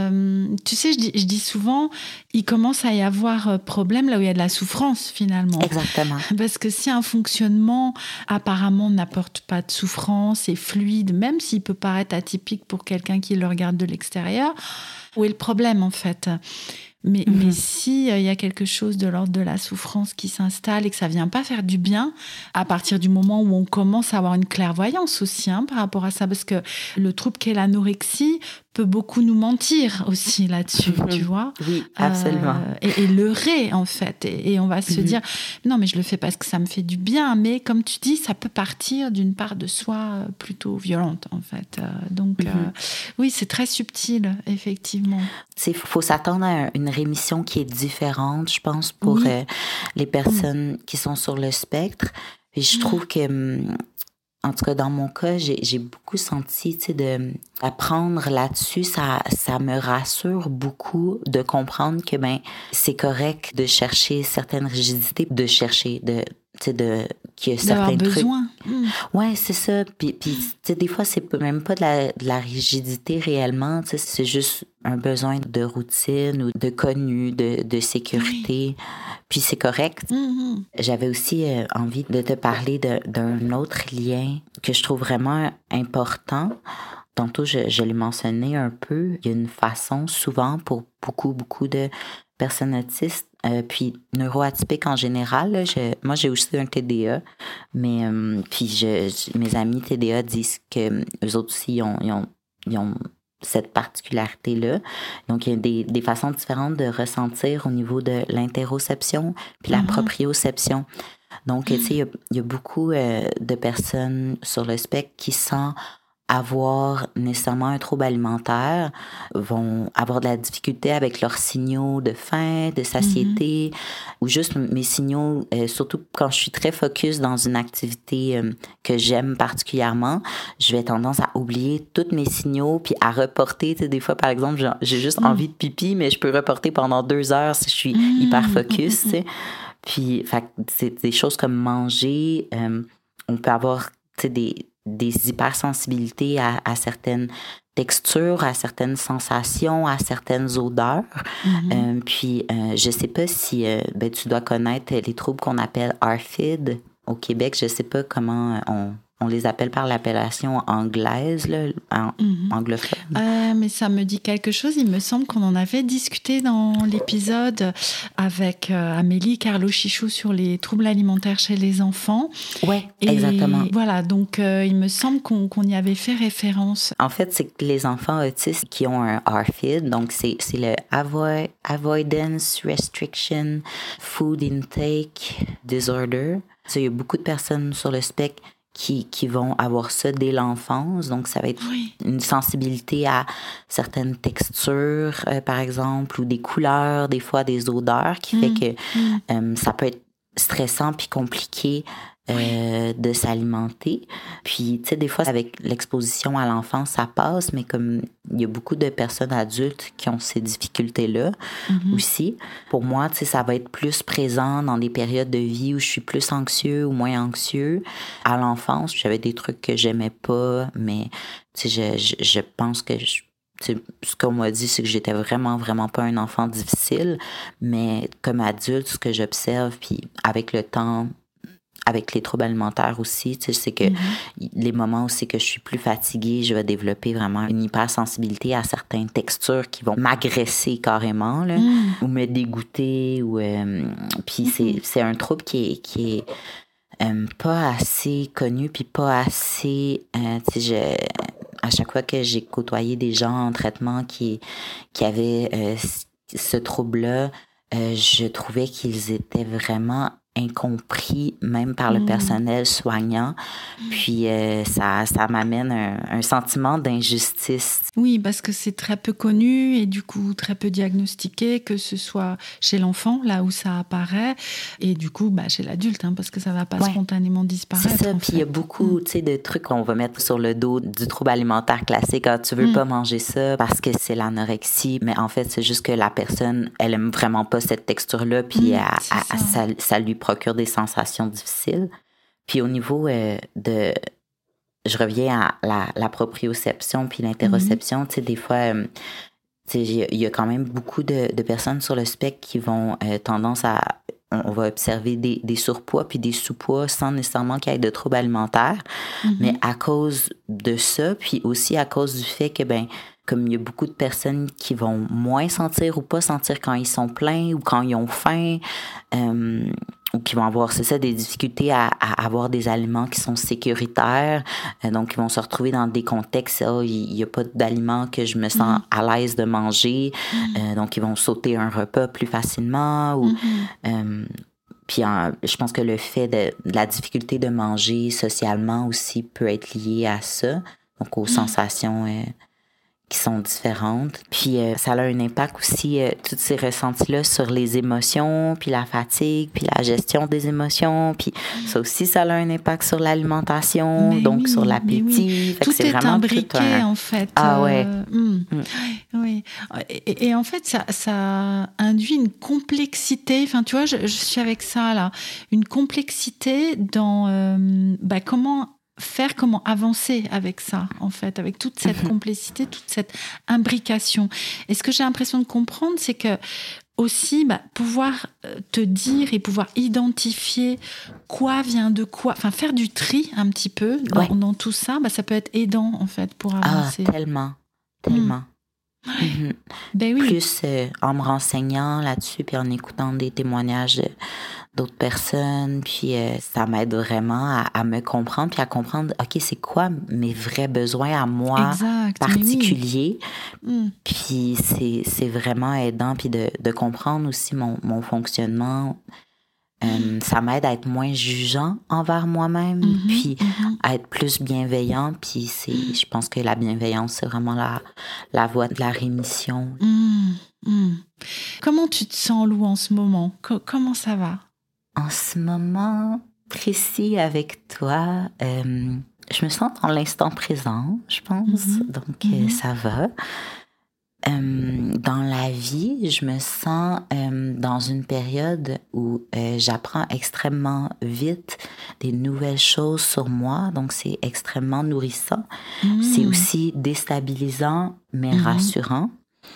tu sais, je dis souvent, il commence à y avoir problème là où il y a de la souffrance finalement. Exactement. Parce que si un fonctionnement apparemment n'apporte pas de souffrance, est fluide, même s'il peut paraître atypique pour quelqu'un qui le regarde de l'extérieur, où est le problème en fait ? Mais si il y a quelque chose de l'ordre de la souffrance qui s'installe et que ça vient pas faire du bien, à partir du moment où on commence à avoir une clairvoyance aussi par rapport à ça, parce que le trouble qu'est l'anorexie peut beaucoup nous mentir aussi là-dessus, tu vois. Oui, absolument. Et leurrer, en fait. Et on va se dire, non, mais je le fais parce que ça me fait du bien. Mais comme tu dis, ça peut partir d'une part de soi plutôt violente, en fait. Donc, oui, c'est très subtil, effectivement. Il faut s'attendre à une rémission qui est différente, je pense, pour les personnes qui sont sur le spectre. Et je trouve que... En tout cas, dans mon cas, j'ai beaucoup senti, tu sais, d'apprendre là-dessus. Ça me rassure beaucoup de comprendre que, c'est correct de chercher certaines rigidités, de chercher, qu'il y a certains trucs. Besoin. Ouais, c'est ça. Puis tu sais, des fois, c'est même pas de la rigidité réellement. Tu sais, c'est juste un besoin de routine ou de connu, de sécurité. Puis c'est correct. J'avais aussi envie de te parler d'un autre lien que je trouve vraiment important. Tantôt, je l'ai mentionné un peu. Il y a une façon, souvent, pour beaucoup de personnes autistes, puis neuroatypiques en général. Là, moi, j'ai aussi un TDA, mais puis mes amis TDA disent que eux autres aussi, ils ont cette particularité-là. Donc, il y a des façons différentes de ressentir au niveau de l'interoception puis la proprioception. Donc, tu sais, il y a beaucoup de personnes sur le spectre qui, sans avoir nécessairement un trouble alimentaire, vont avoir de la difficulté avec leurs signaux de faim, de satiété, ou juste mes signaux, surtout quand je suis très focus dans une activité que j'aime particulièrement, je vais tendance à oublier tous mes signaux, puis à reporter. Tu sais, des fois, par exemple, j'ai juste envie de pipi, mais je peux reporter pendant 2 heures si je suis hyper focus, tu sais. Puis, c'est des choses comme manger, on peut avoir des hypersensibilités à certaines textures, à certaines sensations, à certaines odeurs. Puis, je sais pas si tu dois connaître les troubles qu'on appelle ARFID au Québec. Je sais pas comment on les appelle par l'appellation anglaise, là, anglophone. Mais ça me dit quelque chose. Il me semble qu'on en avait discuté dans l'épisode avec Amélie Carlo-Chichou sur les troubles alimentaires chez les enfants. Oui, exactement. Voilà, donc il me semble qu'on y avait fait référence. En fait, c'est que les enfants autistes qui ont un ARFID, donc c'est le Avoidance Restriction Food Intake Disorder. Il y a beaucoup de personnes sur le spectre qui vont avoir ça dès l'enfance. Donc, ça va être une sensibilité à certaines textures, par exemple, ou des couleurs, des fois des odeurs, qui fait que ça peut être stressant puis compliqué de s'alimenter. Puis, tu sais, des fois, avec l'exposition à l'enfance, ça passe, mais comme il y a beaucoup de personnes adultes qui ont ces difficultés-là aussi, pour moi, tu sais, ça va être plus présent dans des périodes de vie où je suis plus anxieux ou moins anxieux. À l'enfance, j'avais des trucs que j'aimais pas, mais tu sais, je pense que ce qu'on m'a dit, c'est que j'étais vraiment, vraiment pas un enfant difficile, mais comme adulte, ce que j'observe, puis avec le temps, avec les troubles alimentaires aussi, tu sais, c'est que les moments où c'est que je suis plus fatiguée, je vais développer vraiment une hypersensibilité à certaines textures qui vont m'agresser carrément, là, ou me dégoûter. Puis c'est un trouble qui est pas assez connu, puis pas assez... tu sais, à chaque fois que j'ai côtoyé des gens en traitement qui avaient ce trouble-là, je trouvais qu'ils étaient vraiment incompris, même par le personnel soignant. Puis ça m'amène un sentiment d'injustice. Oui, parce que c'est très peu connu et du coup très peu diagnostiqué, que ce soit chez l'enfant, là où ça apparaît, et du coup chez l'adulte, parce que ça ne va pas spontanément disparaître. C'est ça, puis il y a beaucoup de trucs qu'on va mettre sur le dos du trouble alimentaire classique. Ah, tu veux pas manger ça parce que c'est l'anorexie, mais en fait, c'est juste que la personne, elle aime vraiment pas cette texture-là, puis ça lui procure des sensations difficiles. Puis au niveau je reviens à la proprioception puis l'interoception, tu sais, des fois, tu sais, il y a quand même beaucoup de personnes sur le spectre qui vont tendance à... On va observer des surpoids puis des sous-poids sans nécessairement qu'il y ait de troubles alimentaires, mais à cause de ça, puis aussi à cause du fait que, comme il y a beaucoup de personnes qui vont moins sentir ou pas sentir quand ils sont pleins ou quand ils ont faim, ou qui vont avoir, des difficultés à avoir des aliments qui sont sécuritaires. Donc, ils vont se retrouver dans des contextes, il n'y a pas d'aliments que je me sens à l'aise de manger. Donc, ils vont sauter un repas plus facilement. Puis, je pense que le fait de la difficulté de manger socialement aussi peut être lié à ça, donc aux sensations qui sont différentes. Puis ça a un impact aussi, tous ces ressentis-là, sur les émotions, puis la fatigue, puis la gestion des émotions. Puis ça aussi, ça a un impact sur l'alimentation, donc sur l'appétit. Tout est imbriqué, en fait. Ah ouais. Oui. Et en fait, ça induit une complexité. Enfin, tu vois, je suis avec ça, là. Une complexité dans comment avancer avec ça, en fait, avec toute cette complexité, toute cette imbrication. Et ce que j'ai l'impression de comprendre, c'est que aussi, pouvoir te dire et pouvoir identifier quoi vient de quoi, enfin faire du tri un petit peu dans tout ça, ça peut être aidant, en fait, pour avancer. Ah, tellement. Plus en me renseignant là-dessus, puis en écoutant des témoignages d'autres personnes, puis ça m'aide vraiment à me comprendre, puis à comprendre, OK, c'est quoi mes vrais besoins à moi particuliers. Puis c'est vraiment aidant, puis de comprendre aussi mon fonctionnement. Ça m'aide à être moins jugeant envers moi-même, puis à être plus bienveillant. Puis je pense que la bienveillance, c'est vraiment la voie de la rémission. Comment tu te sens, Lou, en ce moment? Comment ça va? En ce moment précis avec toi, je me sens dans l'instant présent, je pense. Donc, ça va. Dans la vie, je me sens dans une période où j'apprends extrêmement vite des nouvelles choses sur moi, donc c'est extrêmement nourrissant. C'est aussi déstabilisant, mais rassurant.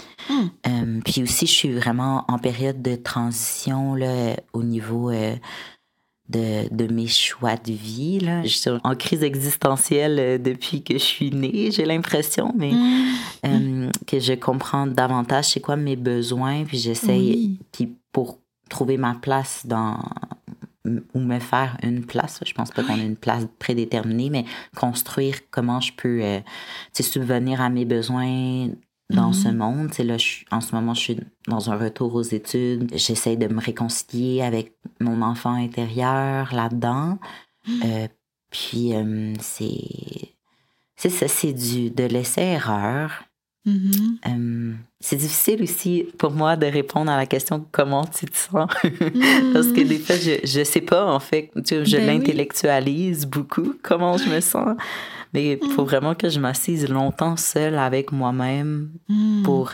Puis aussi, je suis vraiment en période de transition là, au niveau de mes choix de vie. Là. Je suis en crise existentielle depuis que je suis née, j'ai l'impression, mais que je comprends davantage c'est quoi mes besoins, puis j'essaye, puis pour trouver ma place ou me faire une place, je pense pas qu'on ait une place prédéterminée, mais construire comment je peux subvenir à mes besoins dans ce monde. Là, en ce moment, je suis dans un retour aux études. J'essaie de me réconcilier avec mon enfant intérieur là-dedans. Puis, c'est ça, c'est de l'essai-erreur. C'est difficile aussi pour moi de répondre à la question « Comment tu te sens? » Parce que des fois, je sais pas, en fait. Je l'intellectualise beaucoup, comment je me sens. Mais il faut vraiment que je m'assise longtemps seule avec moi-même pour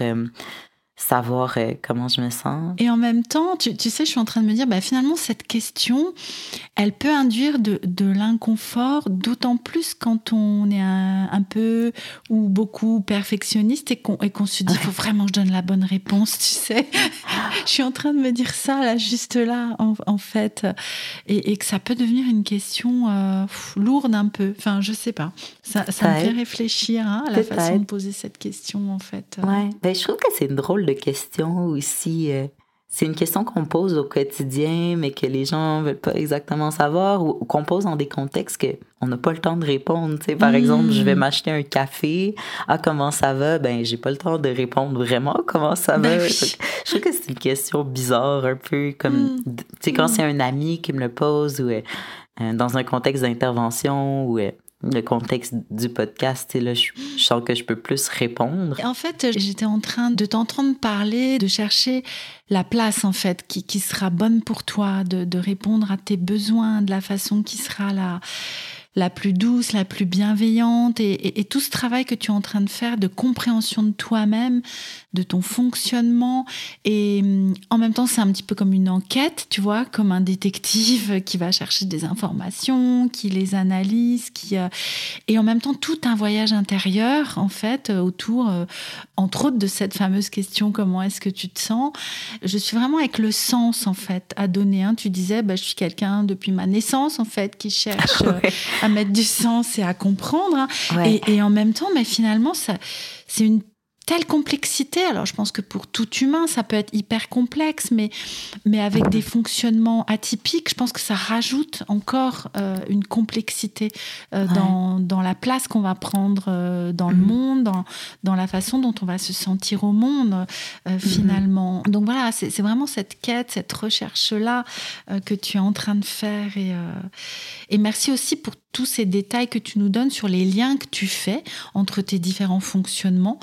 savoir comment je me sens. Et en même temps, tu sais, je suis en train de me dire, finalement, cette question, elle peut induire de l'inconfort, d'autant plus quand on est un peu ou beaucoup perfectionniste et qu'on se dit, il faut vraiment que je donne la bonne réponse, tu sais. Je suis en train de me dire ça, là, juste là, en fait. Et que ça peut devenir une question lourde un peu. Enfin, je sais pas. Ça me fait réfléchir à la façon de poser cette question, en fait. Ouais. Je trouve que c'est une drôle de question aussi. C'est une question qu'on pose au quotidien, mais que les gens veulent pas exactement savoir, ou qu'on pose dans des contextes qu'on n'a pas le temps de répondre. T'sais. Par exemple, je vais m'acheter un café. Ah, comment ça va? J'ai pas le temps de répondre vraiment comment ça va. Oui. Je trouve que c'est une question bizarre, un peu comme, tu sais, quand c'est un ami qui me le pose, ou dans un contexte d'intervention, ou le contexte du podcast, là, je sens que je peux plus répondre. En fait, j'étais en train de t'entendre parler, de chercher la place, en fait, qui sera bonne pour toi, de répondre à tes besoins de la façon qui sera la plus douce, la plus bienveillante, et tout ce travail que tu es en train de faire de compréhension de toi-même, de ton fonctionnement, et en même temps c'est un petit peu comme une enquête, tu vois, comme un détective qui va chercher des informations, qui les analyse, et en même temps tout un voyage intérieur en fait autour, entre autres de cette fameuse question comment est-ce que tu te sens. Je suis vraiment avec le sens en fait à donner. Tu disais je suis quelqu'un depuis ma naissance en fait qui cherche à mettre du sens et à comprendre. Et en même temps, mais finalement, c'est une telle complexité. Alors, je pense que pour tout humain, ça peut être hyper complexe, mais avec des fonctionnements atypiques, je pense que ça rajoute encore une complexité dans la place qu'on va prendre dans le monde, dans la façon dont on va se sentir au monde, finalement. Donc voilà, c'est vraiment cette quête, cette recherche-là que tu es en train de faire. Et merci aussi pour tous ces détails que tu nous donnes sur les liens que tu fais entre tes différents fonctionnements,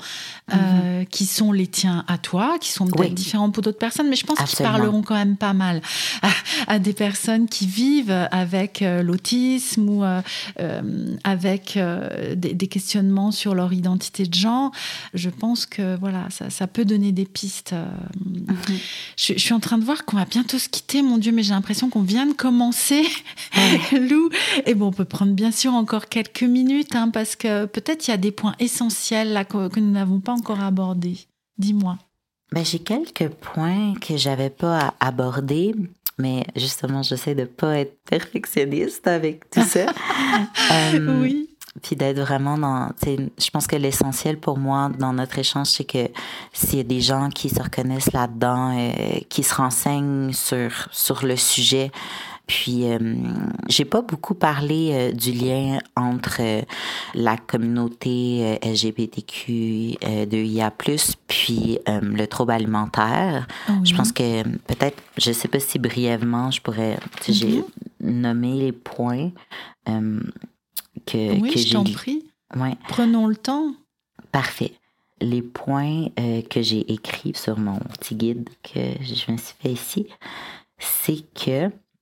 qui sont les tiens à toi, qui sont peut-être différents pour d'autres personnes, mais je pense qu'ils parleront quand même pas mal à des personnes qui vivent avec l'autisme ou avec des questionnements sur leur identité de genre. Je pense que voilà, ça peut donner des pistes. Je suis en train de voir qu'on va bientôt se quitter, mon Dieu, mais j'ai l'impression qu'on vient de commencer, Lou. Et bon, on peut prendre bien sûr encore quelques minutes, parce que peut-être il y a des points essentiels là, que nous n'avons pas encore abordés. Dis-moi. J'ai quelques points que j'avais pas abordés, mais justement, j'essaie de pas être perfectionniste avec tout ça. Oui. Puis d'être vraiment je pense que l'essentiel pour moi dans notre échange, c'est que s'il y a des gens qui se reconnaissent là-dedans, qui se renseignent sur le sujet. Puis, j'ai pas beaucoup parlé du lien entre la communauté LGBTQ2IA+, puis le trouble alimentaire. Je pense que peut-être, je sais pas si brièvement, je pourrais... J'ai nommé les points que je t'en prie. Ouais. Prenons le temps. Parfait. Les points que j'ai écrits sur mon petit guide que je me suis fait ici, c'est que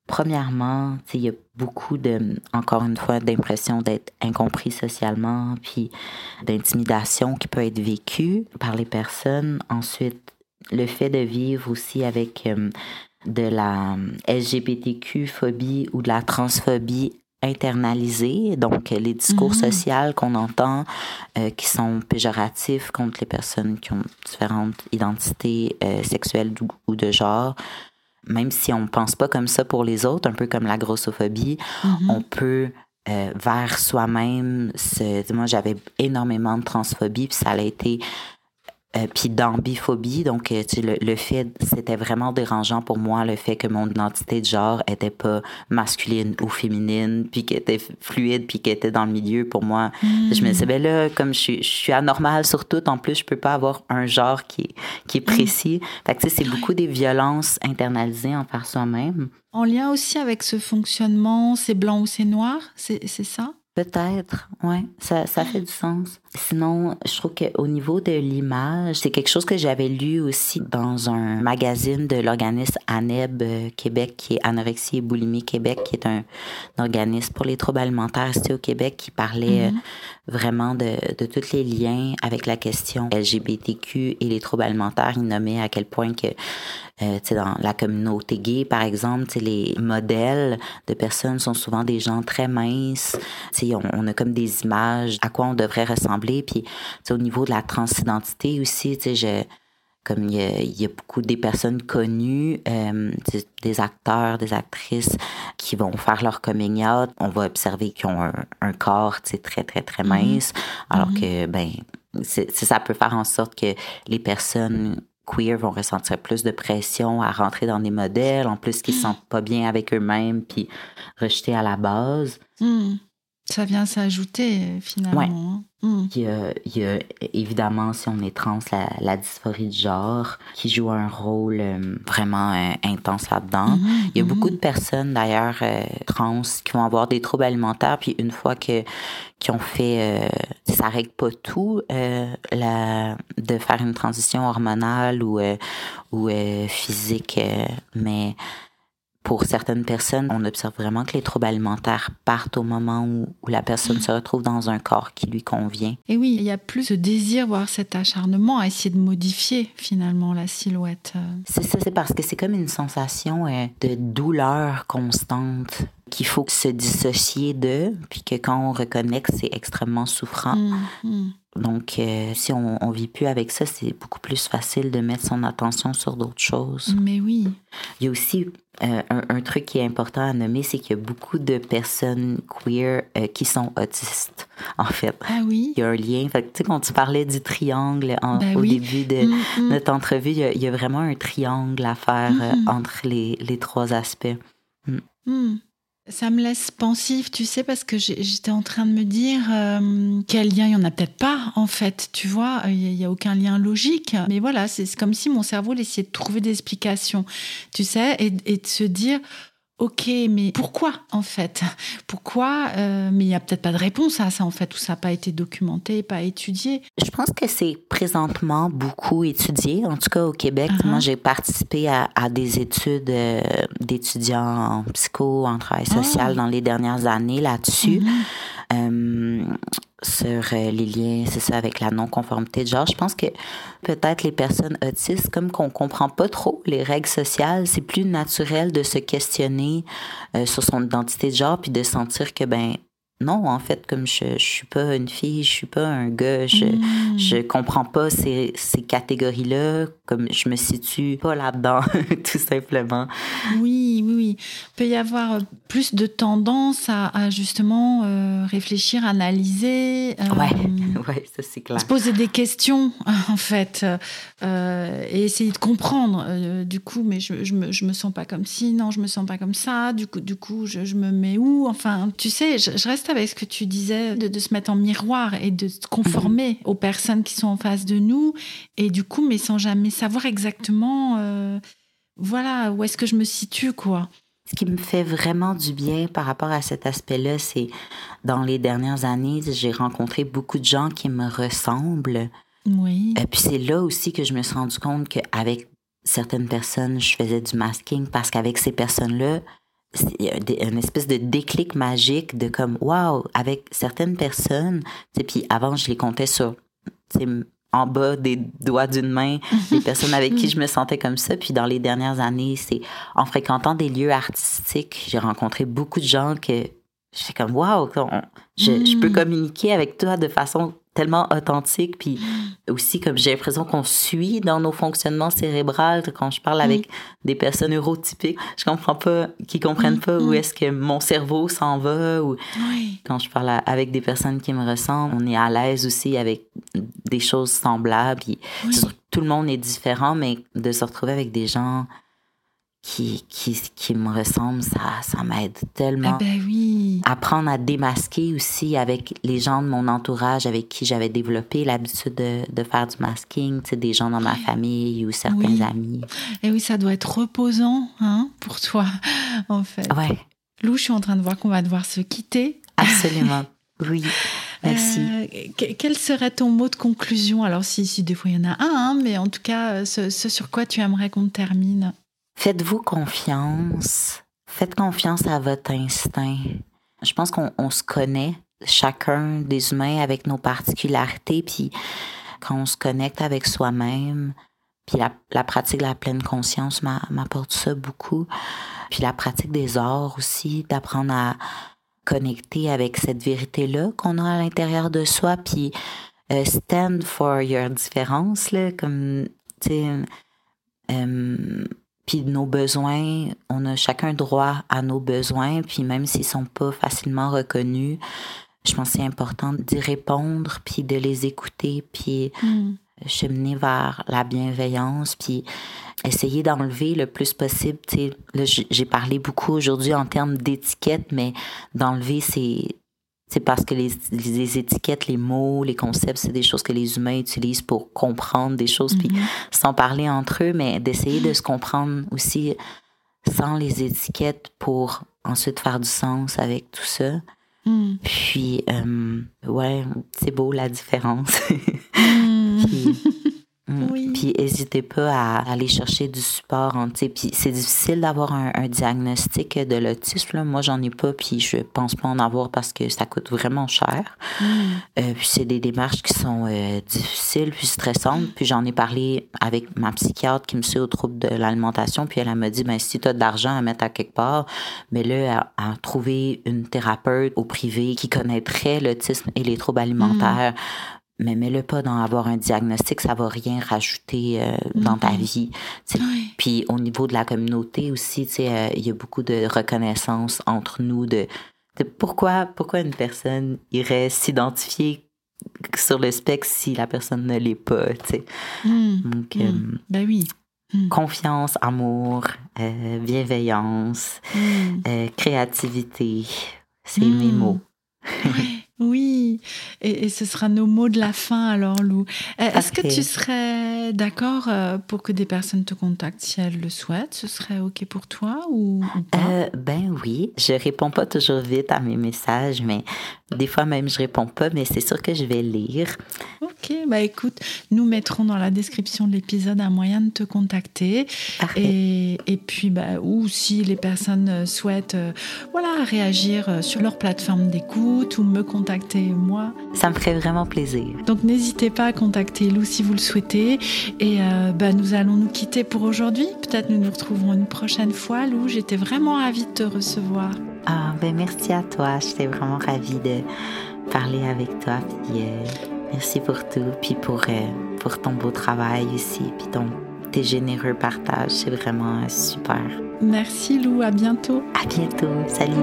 Premièrement, il y a beaucoup encore une fois, d'impression d'être incompris socialement, puis d'intimidation qui peut être vécue par les personnes. Ensuite, le fait de vivre aussi avec de la LGBTQ-phobie ou de la transphobie internalisée, donc les discours sociaux qu'on entend qui sont péjoratifs contre les personnes qui ont différentes identités sexuelles ou de genre. Même si on ne pense pas comme ça pour les autres, un peu comme la grossophobie, on peut vers soi-même moi, j'avais énormément de transphobie, puis ça a été puis d'ambiphobie, donc le fait, c'était vraiment dérangeant pour moi, le fait que mon identité de genre était pas masculine ou féminine, puis qu'elle était fluide, puis qu'elle était dans le milieu. Pour moi, je me disais, ben là, comme je suis anormale sur tout, en plus, je peux pas avoir un genre qui est précis. Fait que c'est beaucoup des violences internalisées envers soi-même. En lien aussi avec ce fonctionnement, c'est blanc ou c'est noir, c'est ça? Peut-être, ouais, ça fait du sens. Sinon, je trouve qu'au niveau de l'image, c'est quelque chose que j'avais lu aussi dans un magazine de l'organisme ANEB Québec, qui est Anorexie et Boulimie Québec, qui est un organisme pour les troubles alimentaires ici au Québec, qui parlait vraiment de tous les liens avec la question LGBTQ et les troubles alimentaires. Il nommait à quel point que dans la communauté gay, par exemple, les modèles de personnes sont souvent des gens très minces. On a comme des images à quoi on devrait ressembler. Puis au niveau de la transidentité aussi, comme il y a beaucoup des personnes connues, des acteurs, des actrices qui vont faire leur coming out, on va observer qu'ils ont un corps très, très, très mince, alors que ça peut faire en sorte que les personnes queer vont ressentir plus de pression à rentrer dans des modèles, en plus qu'ils ne sont pas bien avec eux-mêmes, puis rejetés à la base. Ça vient s'ajouter, finalement. Ouais. Il y a évidemment, si on est trans, la dysphorie de genre qui joue un rôle vraiment intense là-dedans. Il y a beaucoup de personnes, d'ailleurs, trans, qui vont avoir des troubles alimentaires, puis une fois qu'ils ont fait... ça règle pas tout, de faire une transition hormonale ou physique, mais... Pour certaines personnes, on observe vraiment que les troubles alimentaires partent au moment où la personne se retrouve dans un corps qui lui convient. Et oui, il y a plus de désir, voire cet acharnement à essayer de modifier finalement la silhouette. C'est ça, c'est parce que c'est comme une sensation de douleur constante qu'il faut se dissocier de, puis que quand on reconnaît que c'est extrêmement souffrant. Donc, si on vit plus avec ça, c'est beaucoup plus facile de mettre son attention sur d'autres choses. Mais oui. Il y a aussi un truc qui est important à nommer, c'est qu'il y a beaucoup de personnes queer qui sont autistes, en fait. Ah oui? Il y a un lien. Fait que, tu sais, quand tu parlais du triangle au début de notre entrevue, il y a vraiment un triangle à faire entre les trois aspects. Ça me laisse pensive, tu sais, parce que j'étais en train de me dire quel lien, il n'y en a peut-être pas, en fait, tu vois, il n'y a aucun lien logique. Mais voilà, c'est comme si mon cerveau essayait de trouver des explications, tu sais, et de se dire, ok, mais pourquoi, en fait? Pourquoi mais il n'y a peut-être pas de réponse à ça, en fait, où ça n'a pas été documenté, pas étudié. Je pense que c'est présentement beaucoup étudié. En tout cas, au Québec, moi, j'ai participé à des études d'étudiants en psycho, en travail social dans les dernières années là-dessus. Sur les liens, c'est ça, avec la non-conformité de genre. Je pense que peut-être les personnes autistes, comme qu'on comprend pas trop les règles sociales, c'est plus naturel de se questionner sur son identité de genre puis de sentir que, non, en fait, comme je suis pas une fille, je suis pas un gars, je comprends pas ces catégories-là, comme je me situe pas là-dedans, tout simplement. Oui. Il peut y avoir plus de tendance à justement réfléchir, analyser. Ouais, ça c'est clair. Se poser des questions, en fait, et essayer de comprendre. Du coup, mais je me sens pas comme ci, non, je me sens pas comme ça. Du coup, je me mets où? Enfin, tu sais, je reste avec ce que tu disais, de se mettre en miroir et de se conformer aux personnes qui sont en face de nous. Et du coup, mais sans jamais savoir exactement, où est-ce que je me situe, quoi. Ce qui me fait vraiment du bien par rapport à cet aspect-là, c'est dans les dernières années, j'ai rencontré beaucoup de gens qui me ressemblent. Oui. Et puis c'est là aussi que je me suis rendu compte qu'avec certaines personnes, je faisais du masking parce qu'avec ces personnes-là, une espèce de déclic magique de comme, wow, avec certaines personnes, puis avant, je les comptais sur, en bas des doigts d'une main, les personnes avec qui je me sentais comme ça. Puis dans les dernières années, c'est en fréquentant des lieux artistiques, j'ai rencontré beaucoup de gens que j'étais comme, wow, je peux communiquer avec toi de façon tellement authentique. Puis aussi, comme j'ai l'impression qu'on suit dans nos fonctionnements cérébraux. Quand je parle avec des personnes neurotypiques, je comprends pas, qui comprennent pas où est-ce que mon cerveau s'en va. Ou quand je parle avec des personnes qui me ressemblent, on est à l'aise aussi avec des choses semblables. Puis c'est sûr que tout le monde est différent, mais de se retrouver avec des gens qui me ressemblent, ça m'aide tellement. Ah ben oui. Apprendre à démasquer aussi avec les gens de mon entourage avec qui j'avais développé l'habitude de faire du masking, tu sais, des gens dans ma famille ou certains amis. Et oui, ça doit être reposant, hein, pour toi, en fait. Ouais. Lou, je suis en train de voir qu'on va devoir se quitter. Absolument. Oui. Merci. Quel serait ton mot de conclusion? Alors, si des fois il y en a un, hein, mais en tout cas, ce sur quoi tu aimerais qu'on termine? Faites-vous confiance. Faites confiance à votre instinct. Je pense qu'on se connaît, chacun des humains avec nos particularités, puis quand on se connecte avec soi-même, puis la pratique de la pleine conscience m'apporte ça beaucoup. Puis la pratique des arts aussi, d'apprendre à connecter avec cette vérité-là qu'on a à l'intérieur de soi, puis stand for your différence, là, comme, tu sais... Puis nos besoins, on a chacun droit à nos besoins, puis même s'ils sont pas facilement reconnus, je pense que c'est important d'y répondre, puis de les écouter, puis cheminer vers la bienveillance, puis essayer d'enlever le plus possible. Tu sais, là, j'ai parlé beaucoup aujourd'hui en termes d'étiquette, mais d'enlever c'est parce que les étiquettes, les mots, les concepts, c'est des choses que les humains utilisent pour comprendre des choses, puis sans parler entre eux, mais d'essayer de se comprendre aussi sans les étiquettes pour ensuite faire du sens avec tout ça. Puis, ouais, c'est beau la différence. Puis n'hésitez pas à aller chercher du support. Puis c'est difficile d'avoir un diagnostic de l'autisme. Là. Moi, j'en ai pas, puis je pense pas en avoir parce que ça coûte vraiment cher. Puis c'est des démarches qui sont difficiles puis stressantes. Puis j'en ai parlé avec ma psychiatre qui me suit aux troubles de l'alimentation, puis elle m'a dit, ben si tu as de l'argent à mettre à quelque part, mais là, à trouver une thérapeute au privé qui connaîtrait l'autisme et les troubles alimentaires, mais mets-le pas dans avoir un diagnostic, ça va rien rajouter dans ta vie. Puis au niveau de la communauté aussi, il y a beaucoup de reconnaissance entre nous de pourquoi une personne irait s'identifier sur le spectre si la personne ne l'est pas. Donc, ben oui. Confiance, amour, bienveillance, créativité, c'est mes mots. Oui, et ce sera nos mots de la fin alors, Lou. Est-ce que tu serais d'accord pour que des personnes te contactent si elles le souhaitent? Ce serait OK pour toi ou pas? Ben oui, je réponds pas toujours vite à mes messages, mais des fois même je réponds pas, mais c'est sûr que je vais lire. OK, bah écoute, nous mettrons dans la description de l'épisode un moyen de te contacter. Et puis, ou si les personnes souhaitent réagir sur leur plateforme d'écoute ou me contacter moi. Ça me ferait vraiment plaisir. Donc n'hésitez pas à contacter Lou si vous le souhaitez. Et nous allons nous quitter pour aujourd'hui. Peut-être nous retrouverons une prochaine fois. Lou, j'étais vraiment ravie de te recevoir. Merci à toi. J'étais vraiment ravie de parler avec toi. Puis merci pour tout. Puis pour ton beau travail aussi. Puis tes généreux partages. C'est vraiment super. Merci Lou. À bientôt. À bientôt. Salut.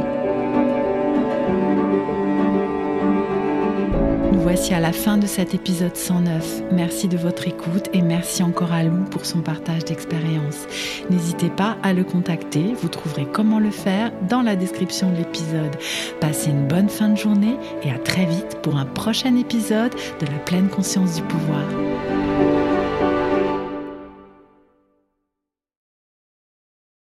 Nous voici à la fin de cet épisode 109. Merci de votre écoute et merci encore à Lou pour son partage d'expérience. N'hésitez pas à le contacter, vous trouverez comment le faire dans la description de l'épisode. Passez une bonne fin de journée et à très vite pour un prochain épisode de la pleine conscience du pouvoir.